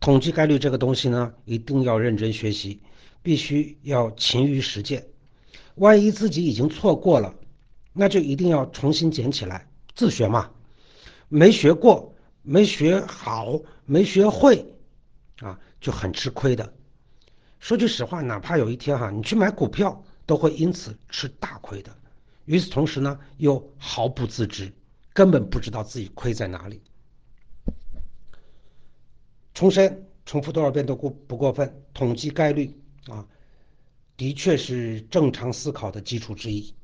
统计概率这个东西呢，一定要认真学习，必须要勤于实践。万一自己已经错过了，那就一定要重新捡起来，自学嘛。没学过，没学好，没学会就很吃亏的。说句实话，哪怕有一天你去买股票，都会因此吃大亏的。与此同时呢，又毫不自知，根本不知道自己亏在哪里。重申，重复多少遍都不过分。统计概率的确是正常思考的基础之一。